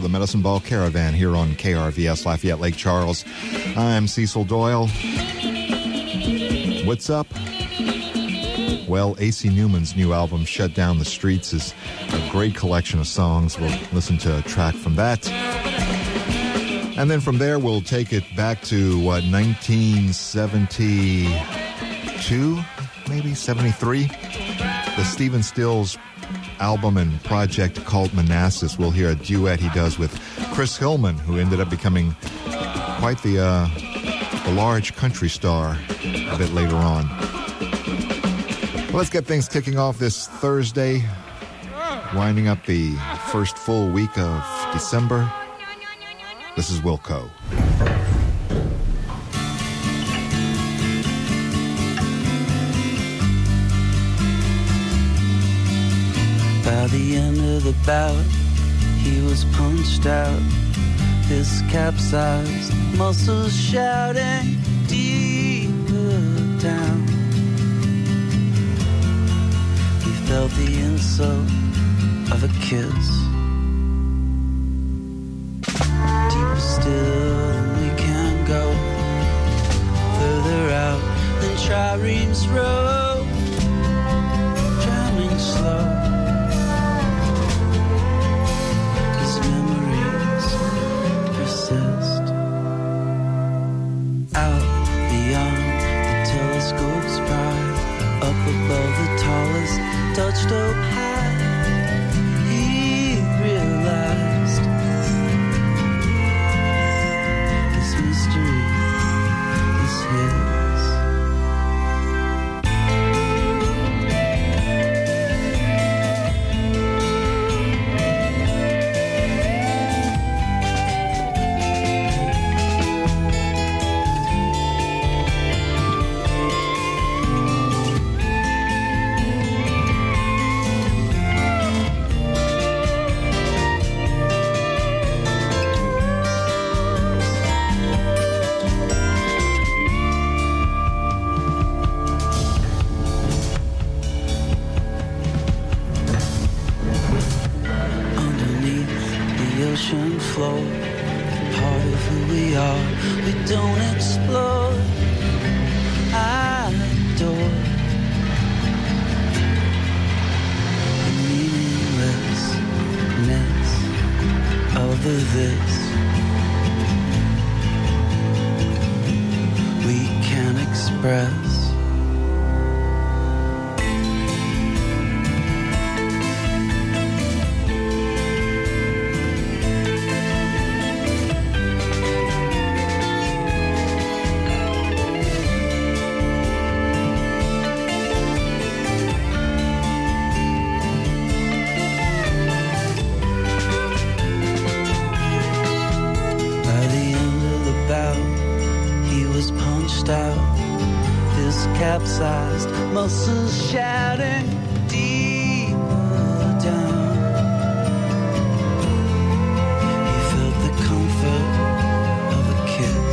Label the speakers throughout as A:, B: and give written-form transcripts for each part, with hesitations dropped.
A: Medicine Ball Caravan here on KRVS Lafayette Lake Charles. I'm Cecil Doyle. What's up? Well, A.C. Newman's new album, Shut Down the Streets, is a great collection of songs. We'll listen to a track from that. And then from there, we'll take it back to, 1972, maybe 73? The Stephen Stills album and project called Manassas. We'll hear a duet he does with Chris Hillman, who ended up becoming quite the large country star a bit later on. Well, let's get things kicking off this Thursday, winding up the first full week of December. This is Wilco.
B: By the end of the bout, he was punched out, his capsized muscles shouting deeper down. He felt the insult of a kiss. Deeper still than we can go, further out than Triremes Road, drowning slow. Out beyond the telescope's pride, up above the tallest touched up high, he realized this mystery is his. Floor, part of who we are, we don't explore. I adore the meaninglessness of the this we can express. Capsized muscles shouting deeper down. He felt the comfort of a kiss.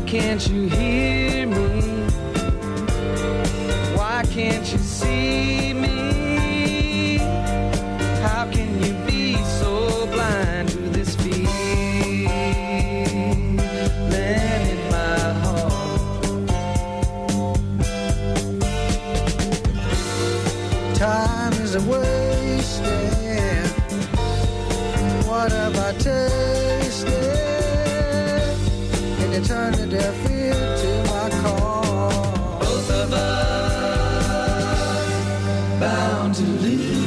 B: can't you hear me? Why can't you see me? How can you be so blind to this feeling in my heart? Time is a wasted. What have I tasted? And you turn a deaf ear to my call. Both of us bound to lose.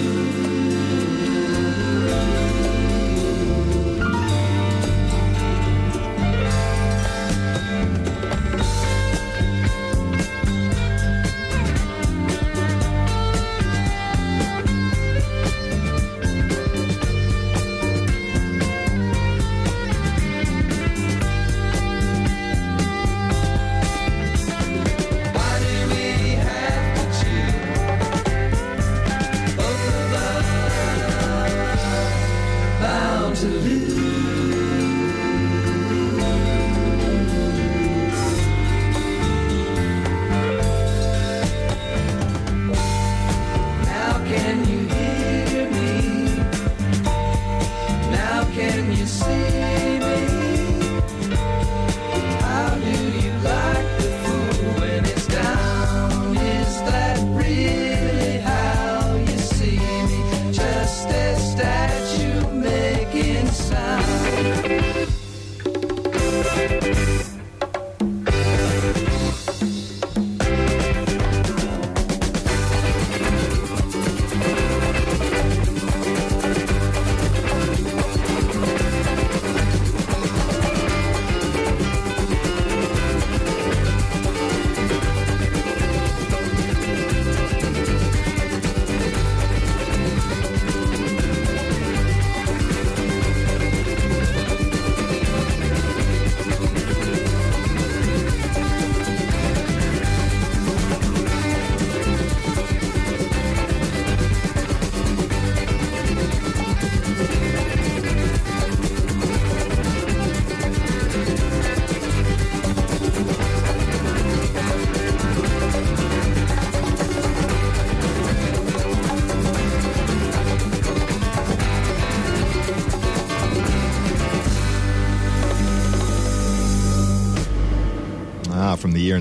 A: From the year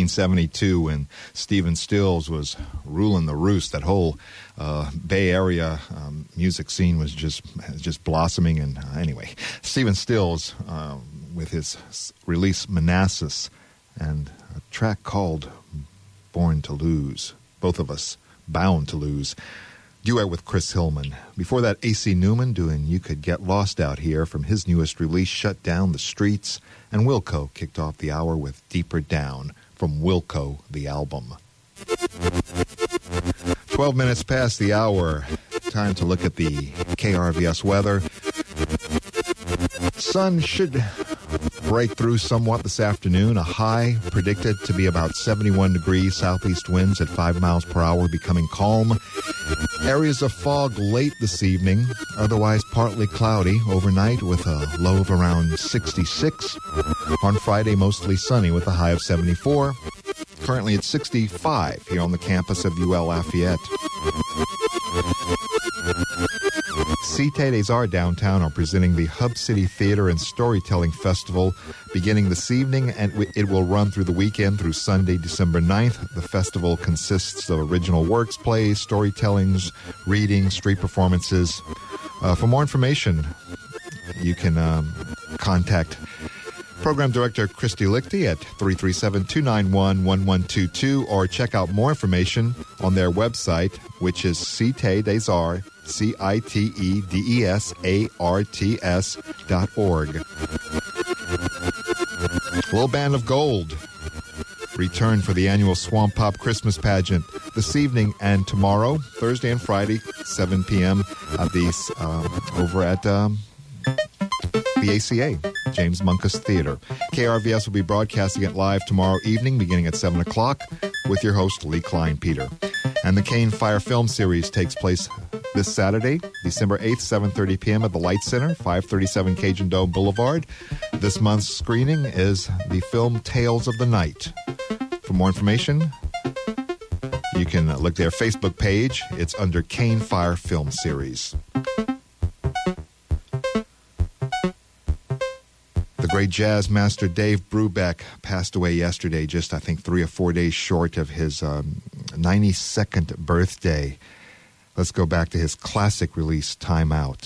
A: 1972 when Stephen Stills was ruling the roost. That whole Bay Area music scene was just blossoming. And anyway, Stephen Stills with his release Manassas and a track called Born to Lose. Both of us bound to lose. Duet with Chris Hillman. Before that, A.C. Newman doing You Could Get Lost Out Here from his newest release, Shut Down the Streets. And Wilco kicked off the hour with Deeper Down from Wilco, the album. 12 minutes past the hour. Time to look at the KRVS weather. Sun should break through somewhat this afternoon. A high predicted to be about 71 degrees. Southeast winds at 5 miles per hour, becoming calm. Areas of fog late this evening, otherwise partly cloudy overnight with a low of around 66. On Friday, mostly sunny with a high of 74. Currently at 65 here on the campus of UL Lafayette. Cité des Arts downtown are presenting the Hub City Theater and Storytelling Festival beginning this evening, and it will run through the weekend through Sunday, December 9th. The festival consists of original works, plays, storytellings, readings, street performances. For more information, you can contact Program Director Christy Lichty at 337-291-1122 or check out more information on their website, which is Cité des Arts, CITEDESARTS.org. Little Band of Gold return for the annual Swamp Pop Christmas pageant this evening and tomorrow, Thursday and Friday, 7 p.m. Over at the ACA, James Munkus Theater. KRVS will be broadcasting it live tomorrow evening beginning at 7 o'clock with your host, Lee Klein Peter. And the Cane Fire film series takes place this Saturday, December 8th, 7:30 p.m. at the Light Center, 537 Cajun Dome Boulevard. This month's screening is the film Tales of the Night. For more information, you can look at their Facebook page. It's under Cane Fire Film Series. The great jazz master Dave Brubeck passed away yesterday, just I think 3 or 4 days short of his 92nd birthday. Let's go back to his classic release, Time Out.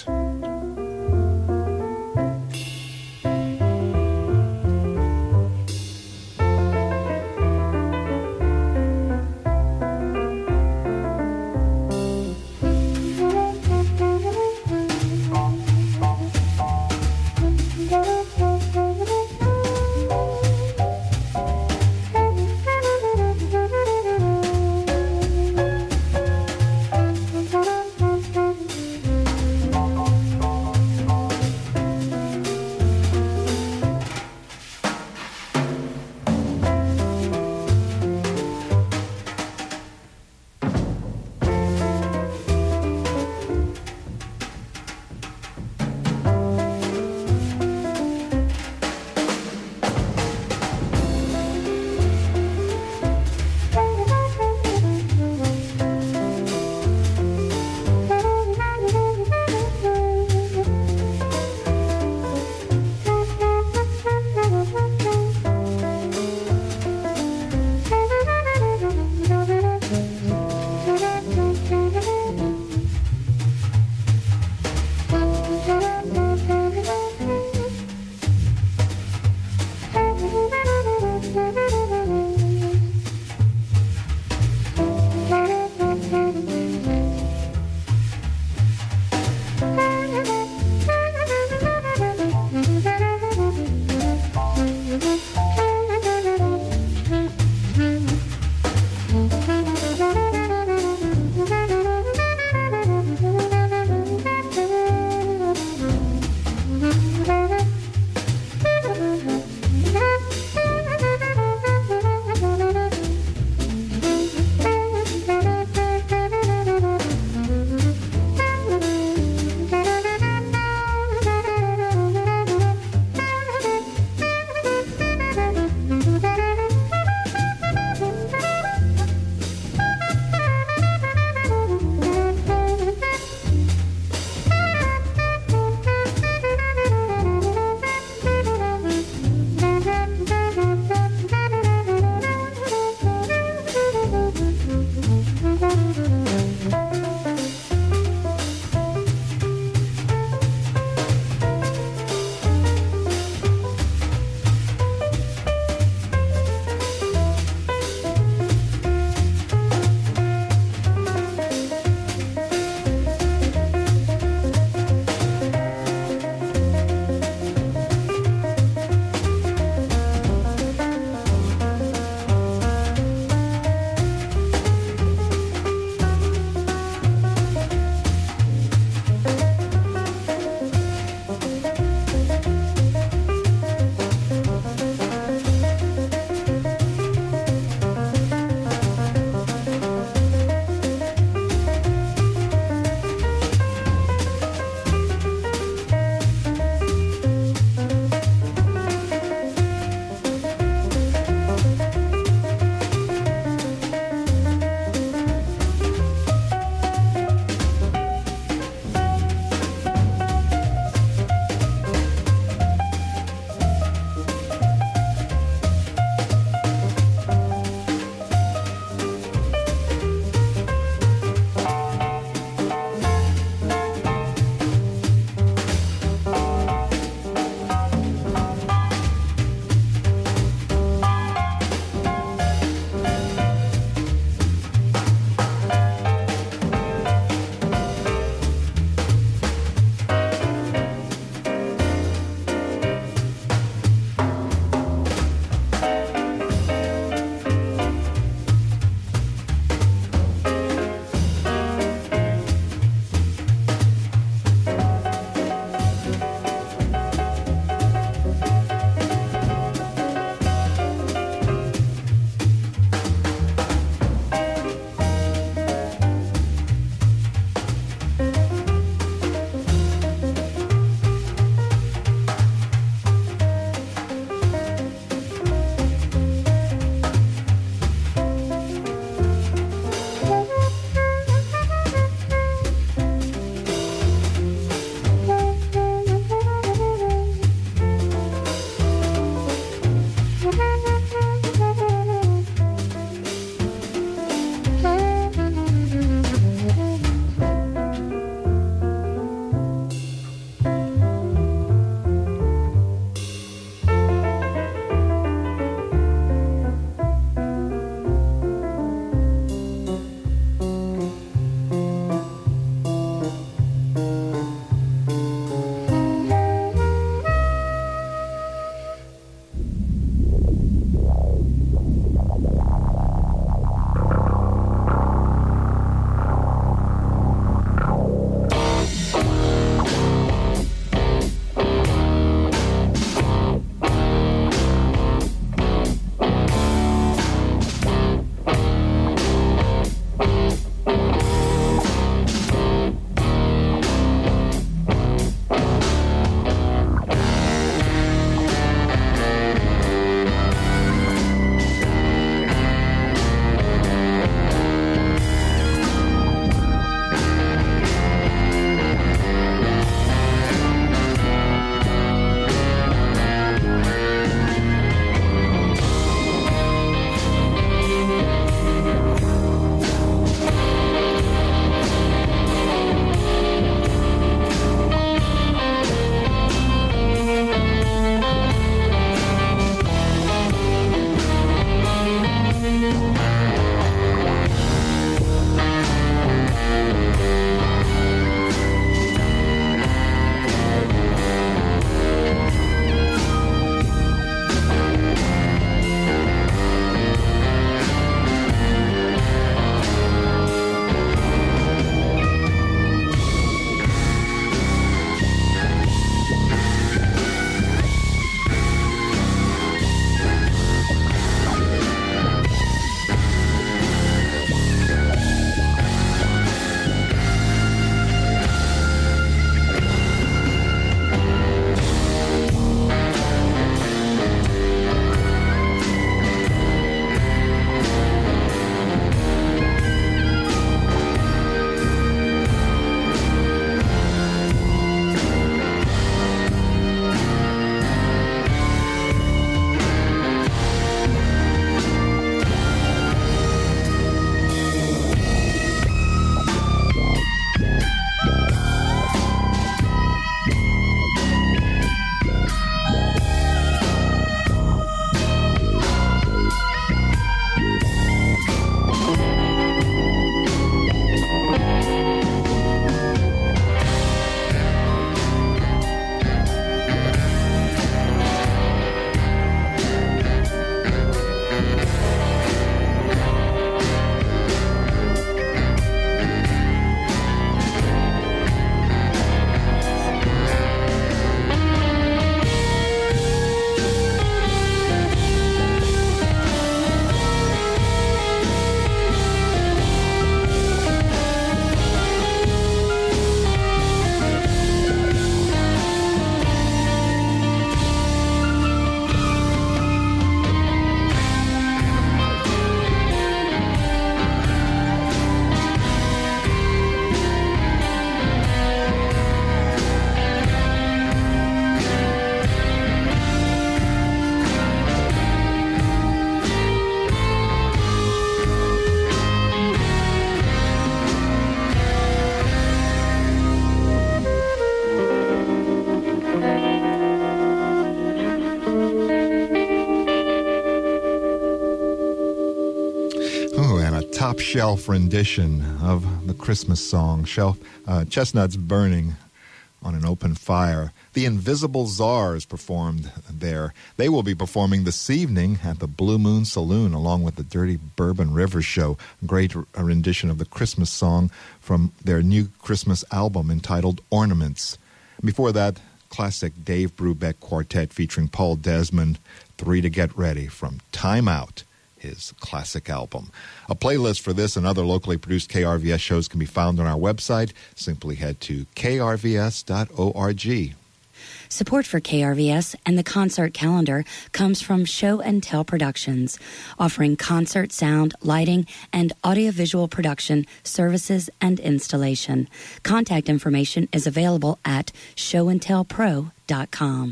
A: top shelf rendition of the Christmas song, Chestnuts Burning on an Open Fire. The Invisible Czars performed there. They will be performing this evening at the Blue Moon Saloon along with the Dirty Bourbon River Show. A great rendition of the Christmas song from their new Christmas album entitled Ornaments. Before that, classic Dave Brubeck Quartet featuring Paul Desmond, Three to Get Ready from Time Out, his classic album. A playlist for this and other locally produced KRVS shows can be found on our website. Simply head to krvs.org.
C: Support for KRVS and the concert calendar comes from Show and Tell Productions, offering concert sound, lighting, and audiovisual production services and installation. Contact information is available at showandtellpro.com.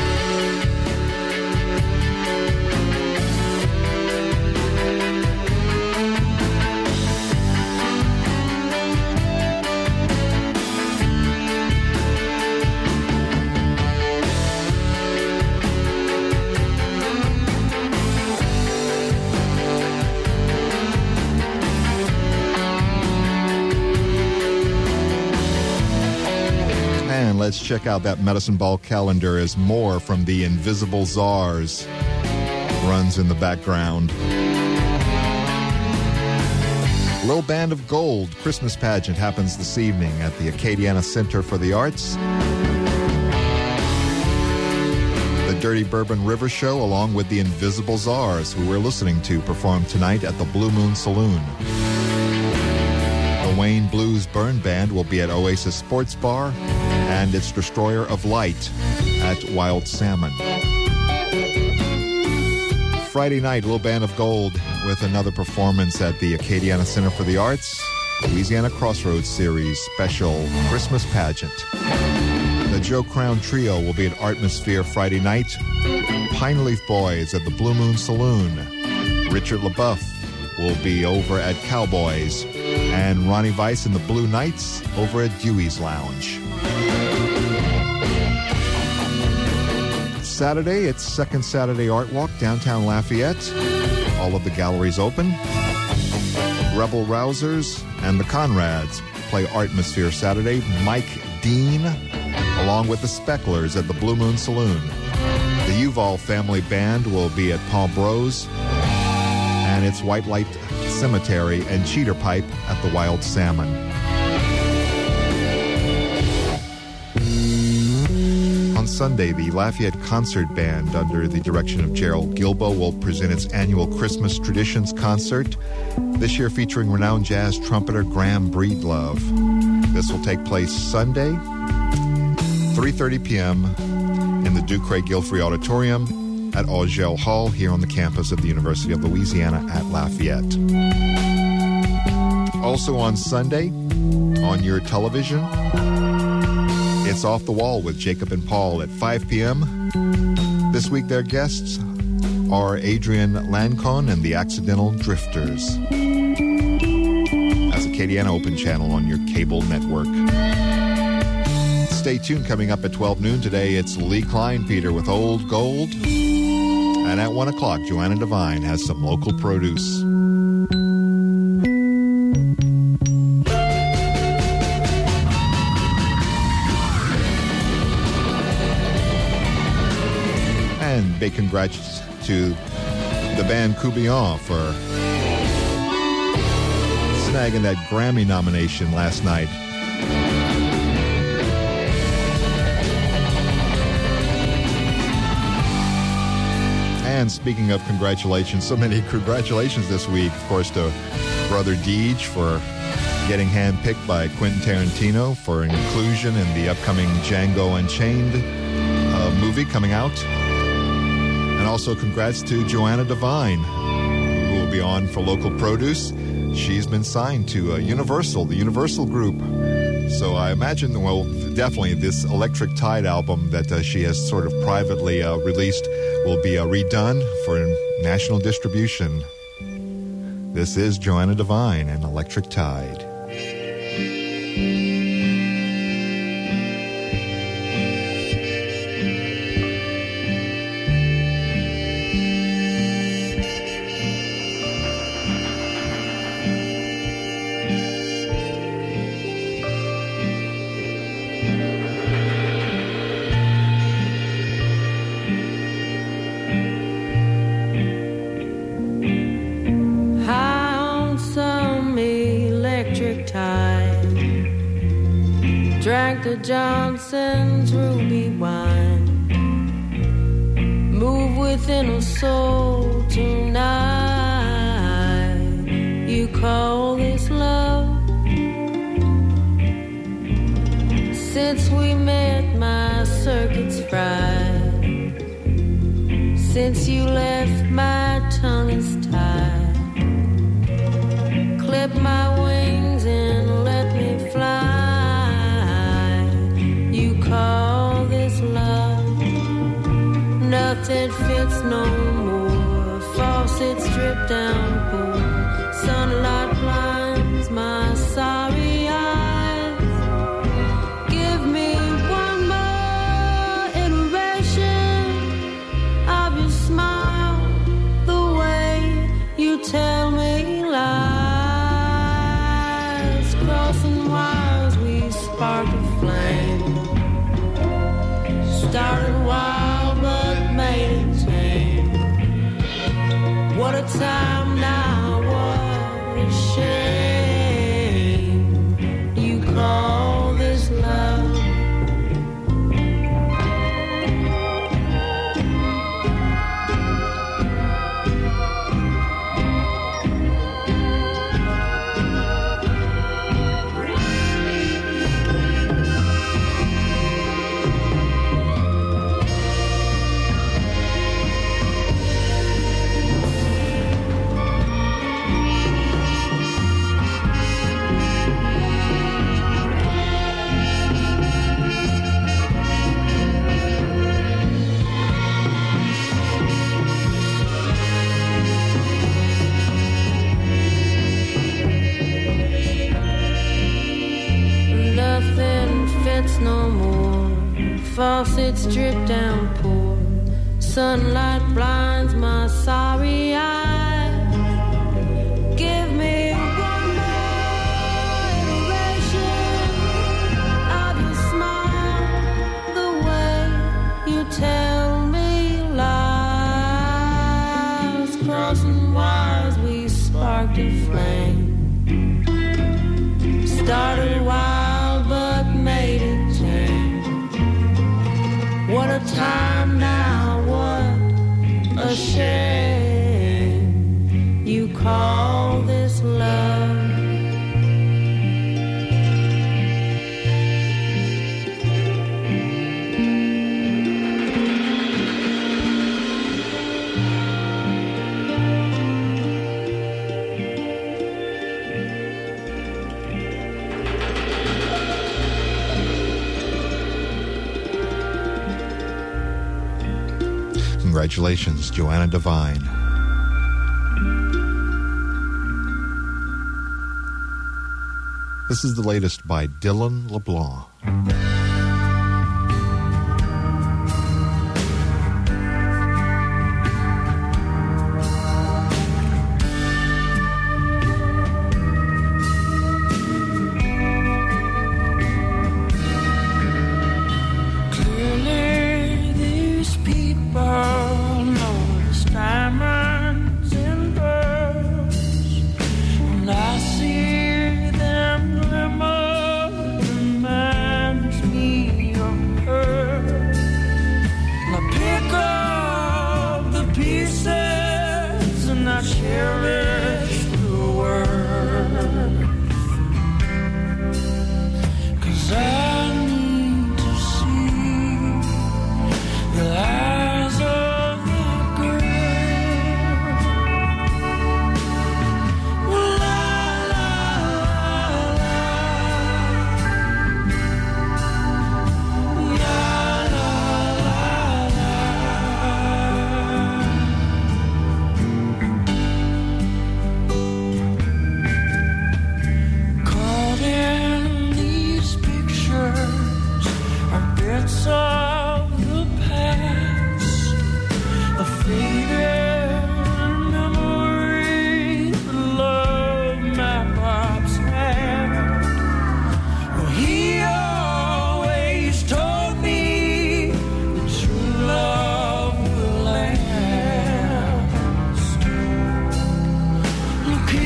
A: Let's check out that Medicine Ball calendar as more from the Invisible Czars runs in the background. Little Band of Gold Christmas pageant happens this evening at the Acadiana Center for the Arts. The Dirty Bourbon River Show, along with the Invisible Czars, who we're listening to, perform tonight at the Blue Moon Saloon. The Wayne Blues Burn Band will be at Oasis Sports Bar, and its Destroyer of Light at Wild Salmon. Friday night, Little Band of Gold with another performance at the Acadiana Center for the Arts, Louisiana Crossroads Series special Christmas pageant. The Joe Crown Trio will be at Artmosphere Friday night. Pine Leaf Boys at the Blue Moon Saloon. Richard LaBeouf will be over at Cowboys. And Ronnie Weiss and the Blue Knights over at Dewey's Lounge. Saturday, it's Second Saturday Art Walk, downtown Lafayette. All of the galleries open. Rebel Rousers and the Conrads play Artmosphere Saturday. Mike Dean, along with the Specklers at the Blue Moon Saloon. The Uval Family Band will be at Paul Bros. And it's White Light Cemetery and Cheater Pipe at the Wild Salmon. On Sunday, the Lafayette Concert Band, under the direction of Gerald Gilbo, will present its annual Christmas Traditions concert, this year featuring renowned jazz trumpeter Graham Breedlove. This will take place Sunday, 3:30 p.m. in the Ducre Gilfrey Auditorium at Augel Hall here on the campus of the University of Louisiana at Lafayette. Also on Sunday, on your television, it's Off the Wall with Jacob and Paul at 5 p.m. This week their guests are Adrian Lancon and the Accidental Drifters. That's Acadiana Open Channel on your cable network. Stay tuned. Coming up at 12 noon today, it's Lee Kleinpeter with Old Gold. And at 1 o'clock, Joanna Devine has some local produce. And big congrats to the band Coubillon for snagging that Grammy nomination last night. And speaking of congratulations, so many congratulations this week, of course, to Brother Deej for getting handpicked by Quentin Tarantino for inclusion in the upcoming Django Unchained movie coming out. And also congrats to Joanna Devine, who will be on for local produce. She's been signed to Universal, the Universal Group. So I imagine, well, definitely this Electric Tide album that she has sort of privately released will be redone for national distribution. This is Joanna Devine and Electric Tide.
D: Dr. Johnson's ruby wine. Move within a soul tonight. You call this love? Since we met, my circuits fried. Since you left, my tongue is tied. Clip my wings and let me fly. You call this love? Nothing fits no more. Faucets drip down pool. Sunlight blinds my sorry eyes. Give me one more iteration of your smile, the way you tell me lies. Crossing wires, we sparked a flame. Started wild but made it tame. What a time now, what a shame. You call this love? No more. Faucets drip down pour. Sunlight blinds my sorry eyes. Give me one more iteration of your smile, the way you tell me lies. Crossing wires, we sparked a flame. Started wild but made it. What a time now, what a shame. You call this love?
A: Congratulations, Joanna Devine. This is the latest by Dylan LeBlanc.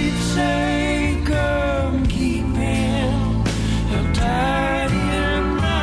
E: Keeping her tied in my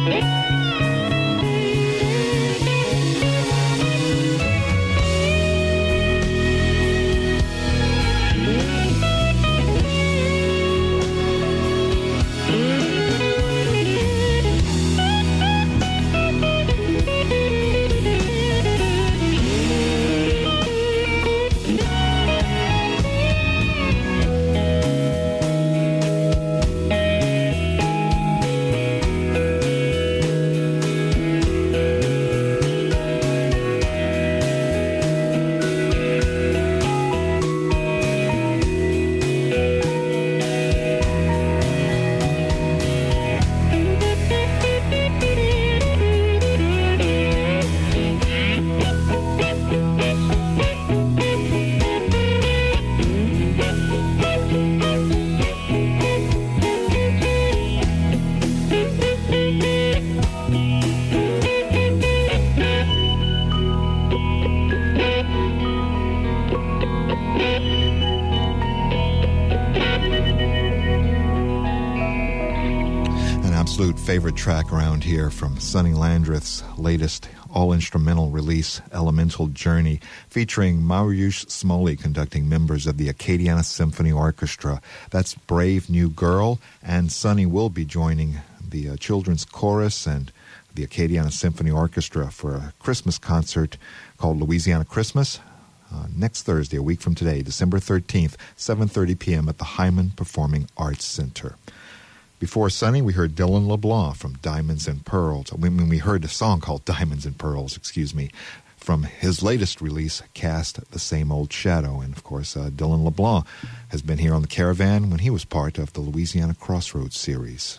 A: Favorite track around here from Sonny Landreth's latest all-instrumental release, Elemental Journey, featuring Mariusz Smoley conducting members of the Acadiana Symphony Orchestra. That's Brave New Girl, and Sonny will be joining the children's chorus and the Acadiana Symphony Orchestra for a Christmas concert called Louisiana Christmas next Thursday, a week from today, December 13th, 7:30 p.m. at the Hyman Performing Arts Center. Before Sonny, we heard Dylan LeBlanc from Diamonds and Pearls. We heard a song called Diamonds and Pearls, from his latest release, Cast the Same Old Shadow. And, of course, Dylan LeBlanc has been here on the Caravan when he was part of the Louisiana Crossroads series.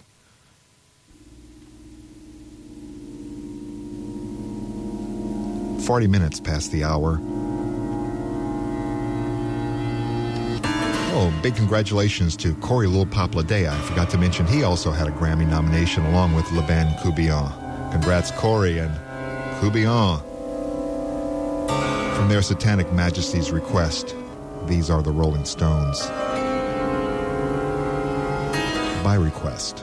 A: "40 minutes past the hour. Oh, big congratulations to Corey Lil Popladea. I forgot to mention he also had a Grammy nomination along with Laban Coubion. Congrats, Corey and Coubion. From their Satanic Majesty's request, these are the Rolling Stones. By request.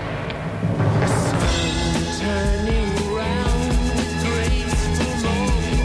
D: Turning round, graceful motion.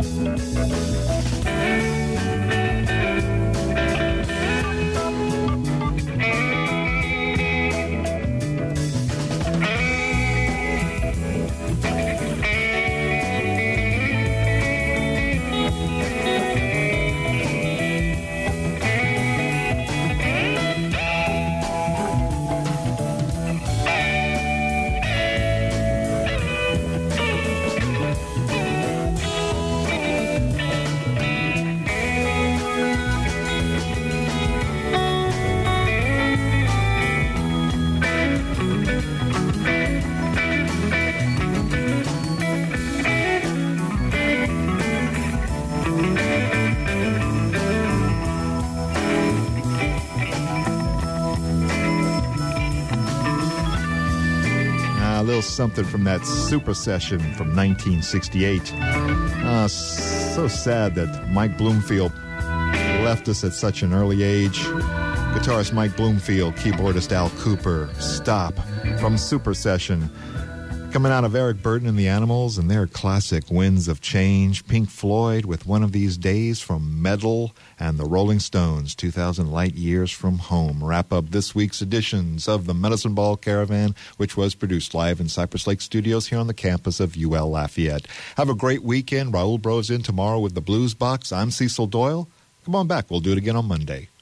A: Something from that Super Session from 1968. So sad that Mike Bloomfield left us at such an early age. Guitarist Mike Bloomfield, keyboardist Al Cooper, Stop from Super Session. Coming out of Eric Burden and the Animals and their classic Winds of Change. Pink Floyd with One of These Days from Metal, and the Rolling Stones, 2,000 Light Years from Home. Wrap up this week's editions of the Medicine Ball Caravan, which was produced live in Cypress Lake Studios here on the campus of UL Lafayette. Have a great weekend. Raul Bros in tomorrow with the Blues Box. I'm Cecil Doyle. Come on back. We'll do it again on Monday.